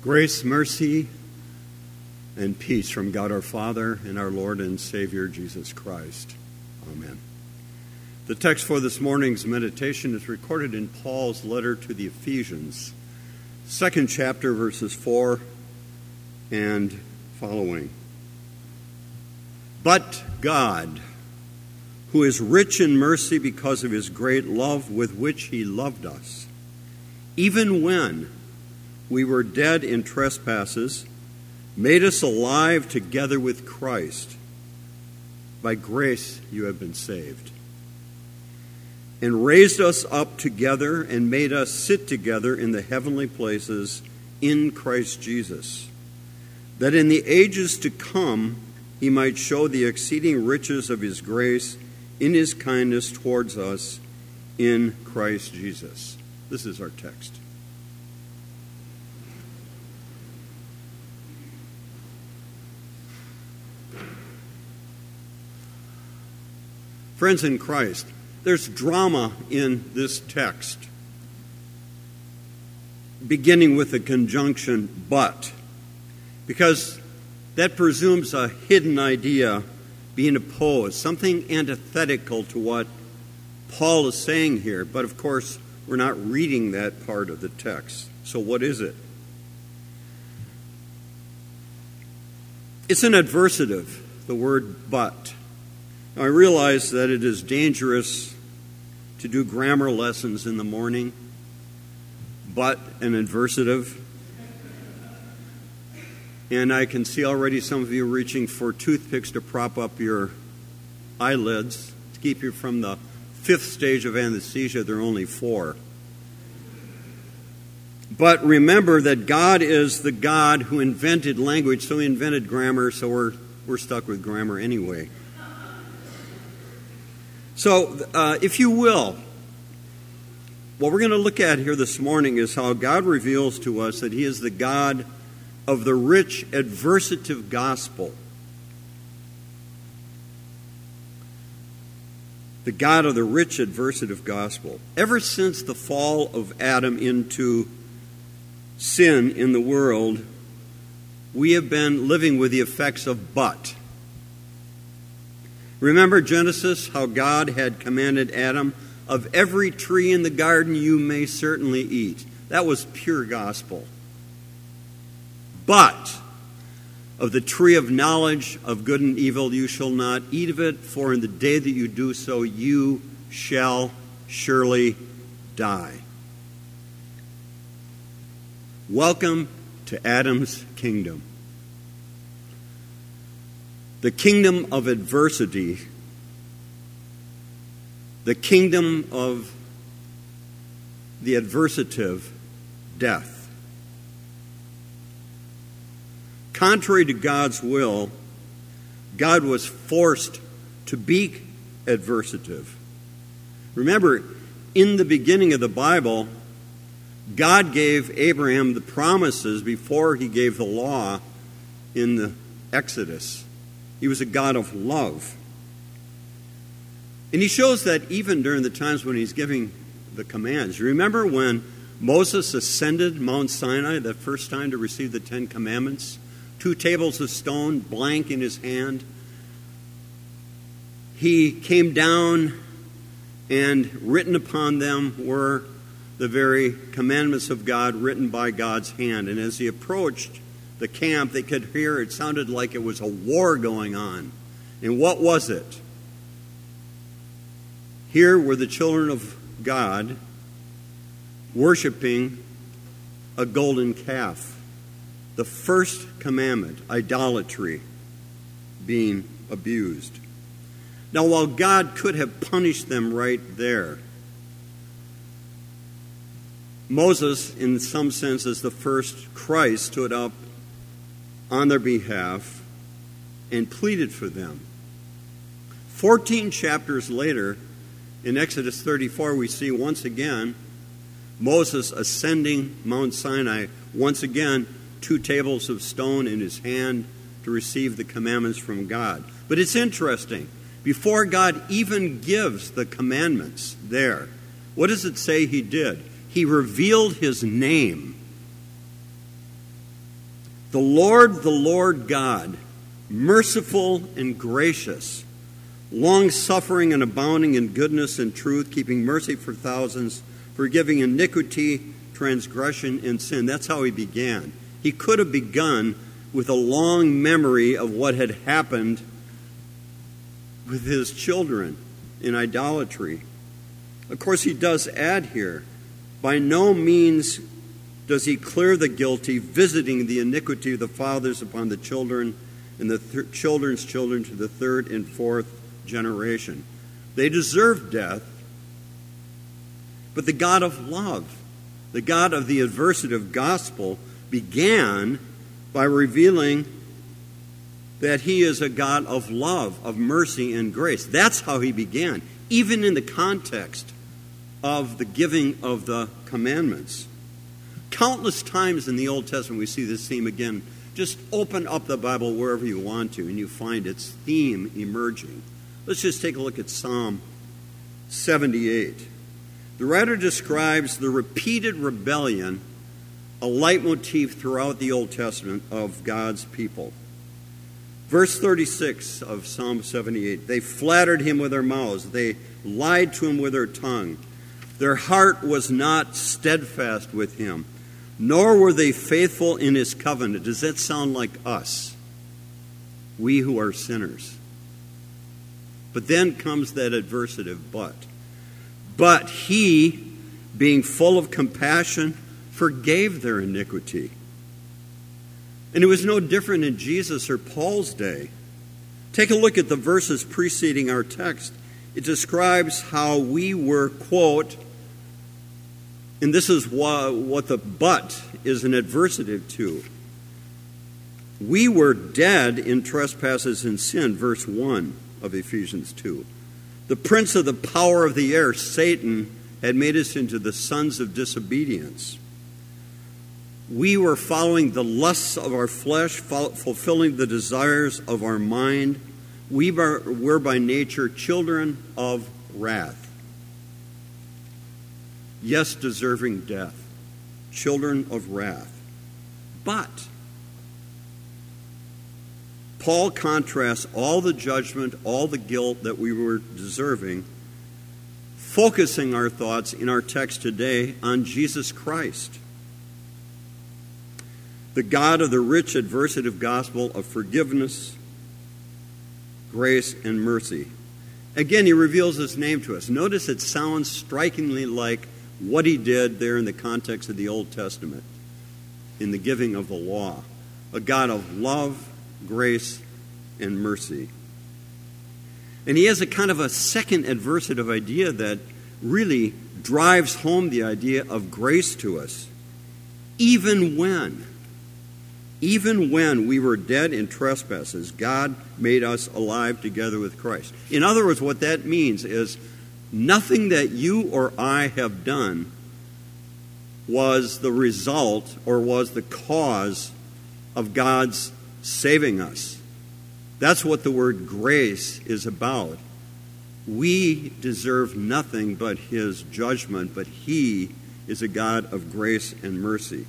Grace, mercy, and peace from God our Father and our Lord and Savior Jesus Christ. Amen. The text for this morning's meditation is recorded in Paul's letter to the Ephesians, 2nd chapter, verses 4 and following. But God, who is rich in mercy because of his great love with which he loved us, even when we were dead in trespasses, made us alive together with Christ. By grace you have been saved. And raised us up together and made us sit together in the heavenly places in Christ Jesus, that in the ages to come he might show the exceeding riches of his grace in his kindness towards us in Christ Jesus. This is our text. Friends in Christ, there's drama in this text, beginning with the conjunction but, because that presumes a hidden idea being opposed, something antithetical to what Paul is saying here. But of course, we're not reading that part of the text. So what is it? It's an adversative, the word but. Now, I realize that it is dangerous to do grammar lessons in the morning, but an adversative. And I can see already some of you reaching for toothpicks to prop up your eyelids to keep you from the 5th stage of anesthesia. There are only 4. But remember that God is the God who invented language, so he invented grammar, so we're stuck with grammar anyway. So, if you will, what we're going to look at here this morning is how God reveals to us that he is the God of the rich adversative gospel. The God of the rich adversative gospel. Ever since the fall of Adam into sin in the world, we have been living with the effects of but. Remember Genesis, how God had commanded Adam, of every tree in the garden you may certainly eat. That was pure gospel. But of the tree of knowledge of good and evil you shall not eat of it, for in the day that you do so you shall surely die. Welcome to Adam's kingdom. The kingdom of adversity, the kingdom of the adversative, death. Contrary to God's will, God was forced to be adversative. Remember, in the beginning of the Bible, God gave Abraham the promises before he gave the law in the Exodus. He was a God of love. And he shows that even during the times when he's giving the commands. You remember when Moses ascended Mount Sinai the first time to receive the 10 Commandments? 2 tables of stone, blank in his hand. He came down, and written upon them were the very commandments of God written by God's hand. And as he approached the camp, they could hear it sounded like it was a war going on. And what was it? Here were the children of God worshiping a golden calf. The first commandment, idolatry, being abused. Now, while God could have punished them right there, Moses, in some sense, as the first Christ, stood up on their behalf and pleaded for them. 14 chapters later, in Exodus 34, we see once again Moses ascending Mount Sinai, once again 2 tables of stone in his hand to receive the commandments from God. But it's interesting. Before God even gives the commandments there, what does it say he did? He revealed his name. The Lord God, merciful and gracious, long-suffering and abounding in goodness and truth, keeping mercy for thousands, forgiving iniquity, transgression, and sin. That's how he began. He could have begun with a long memory of what had happened with his children in idolatry. Of course, he does add here, by no means does he clear the guilty, visiting the iniquity of the fathers upon the children and the children's children to the third and fourth generation. They deserve death, but the God of love, the God of the adversative gospel, began by revealing that he is a God of love, of mercy and grace. That's how he began, even in the context of the giving of the commandments. Countless times in the Old Testament we see this theme again. Just open up the Bible wherever you want to, and you find its theme emerging. Let's just take a look at Psalm 78. The writer describes the repeated rebellion, a leitmotif throughout the Old Testament of God's people. Verse 36 of Psalm 78, they flattered him with their mouths. They lied to him with their tongue. Their heart was not steadfast with him, nor were they faithful in his covenant. Does that sound like us? We who are sinners. But then comes that adversative but. But he, being full of compassion, forgave their iniquity. And it was no different in Jesus or Paul's day. Take a look at the verses preceding our text. It describes how we were, quote, and this is what the but is an adversative to. We were dead in trespasses and sin, verse 1 of Ephesians 2. The prince of the power of the air, Satan, had made us into the sons of disobedience. We were following the lusts of our flesh, fulfilling the desires of our mind. We were by nature children of wrath. Yes, deserving death. Children of wrath. But Paul contrasts all the judgment, all the guilt that we were deserving, focusing our thoughts in our text today on Jesus Christ, the God of the rich adversative gospel of forgiveness, grace, and mercy. Again, he reveals his name to us. Notice it sounds strikingly like what he did there in the context of the Old Testament, in the giving of the law. A God of love, grace, and mercy. And he has a kind of a second adversative idea that really drives home the idea of grace to us. Even when we were dead in trespasses, God made us alive together with Christ. In other words, what that means is nothing that you or I have done was the result or was the cause of God's saving us. That's what the word grace is about. We deserve nothing but his judgment, but he is a God of grace and mercy.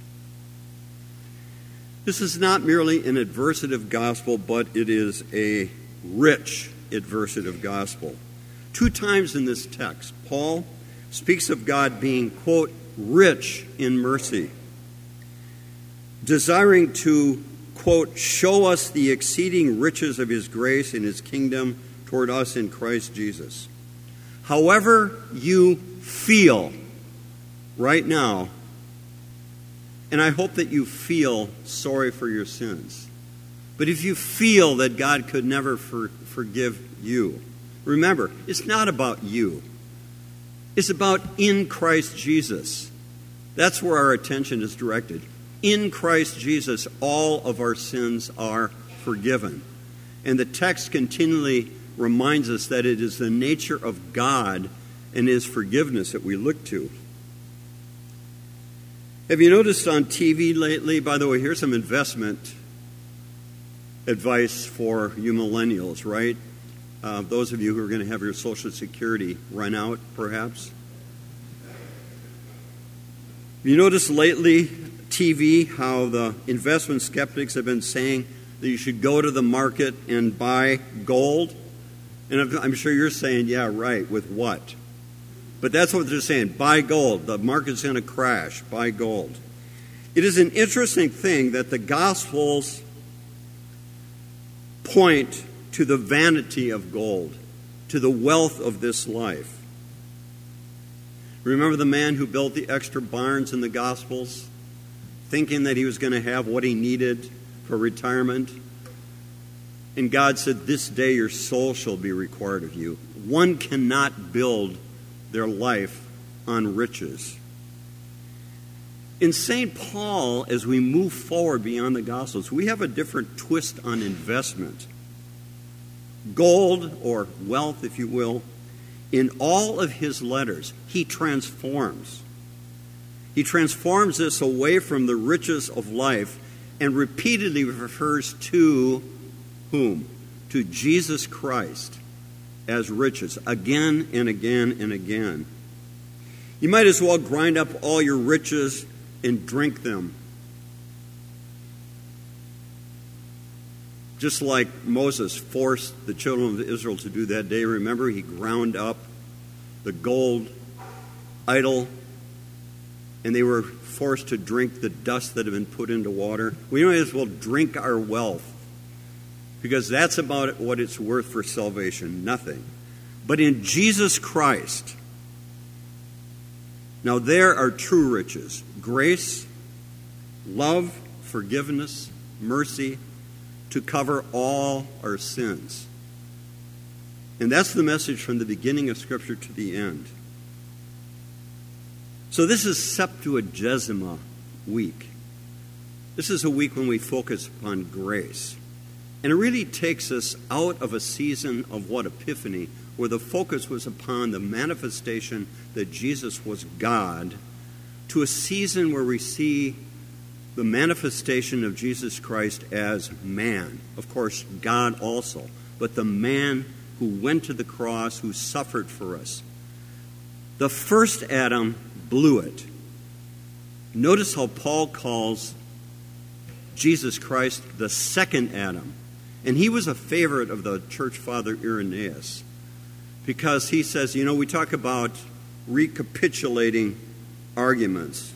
This is not merely an adversative gospel, but it is a rich adversative gospel. 2 times in this text, Paul speaks of God being, quote, rich in mercy, desiring to, quote, show us the exceeding riches of his grace and his kingdom toward us in Christ Jesus. However you feel right now, and I hope that you feel sorry for your sins, but if you feel that God could never forgive you, remember, it's not about you. It's about in Christ Jesus. That's where our attention is directed. In Christ Jesus, all of our sins are forgiven. And the text continually reminds us that it is the nature of God and his forgiveness that we look to. Have you noticed on TV lately, by the way, here's some investment advice for you millennials, right? Those of you who are going to have your Social Security run out, perhaps. You notice lately, TV how the investment skeptics have been saying that you should go to the market and buy gold. And I'm sure you're saying, yeah, right, with what? But that's what they're saying, buy gold. The market's going to crash, buy gold. It is an interesting thing that the Gospels point to the vanity of gold, to the wealth of this life. Remember the man who built the extra barns in the Gospels, thinking that he was going to have what he needed for retirement? And God said, this day your soul shall be required of you. One cannot build their life on riches. In St. Paul, as we move forward beyond the Gospels, we have a different twist on investment. Gold, or wealth, if you will, in all of his letters, he transforms. He transforms this away from the riches of life and repeatedly refers to whom? To Jesus Christ as riches, again and again and again. You might as well grind up all your riches and drink them. Just like Moses forced the children of Israel to do that day. Remember, he ground up the gold idol, and they were forced to drink the dust that had been put into water. We might as well drink our wealth, because that's about what it's worth for salvation, nothing. But in Jesus Christ, now there are true riches: grace, love, forgiveness, mercy, to cover all our sins. And that's the message from the beginning of Scripture to the end. So this is Septuagesima week. This is a week when we focus upon grace. And it really takes us out of a season of what, Epiphany, where the focus was upon the manifestation that Jesus was God, to a season where we see the manifestation of Jesus Christ as man. Of course, God also, but the man who went to the cross, who suffered for us. The first Adam blew it. Notice how Paul calls Jesus Christ the second Adam. And he was a favorite of the church father Irenaeus, because he says, we talk about recapitulating arguments.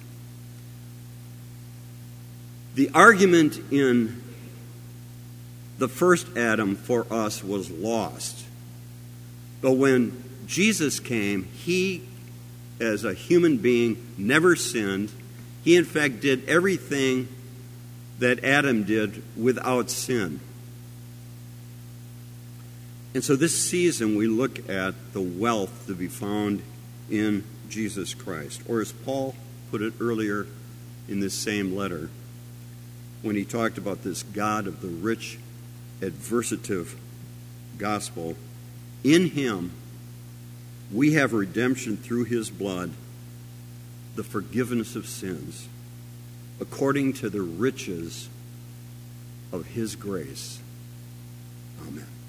The argument in the first Adam for us was lost. But when Jesus came, he, as a human being, never sinned. He, in fact, did everything that Adam did without sin. And so this season we look at the wealth to be found in Jesus Christ. Or as Paul put it earlier in this same letter, when he talked about this God of the rich, adversative gospel, in him we have redemption through his blood, the forgiveness of sins, according to the riches of his grace. Amen.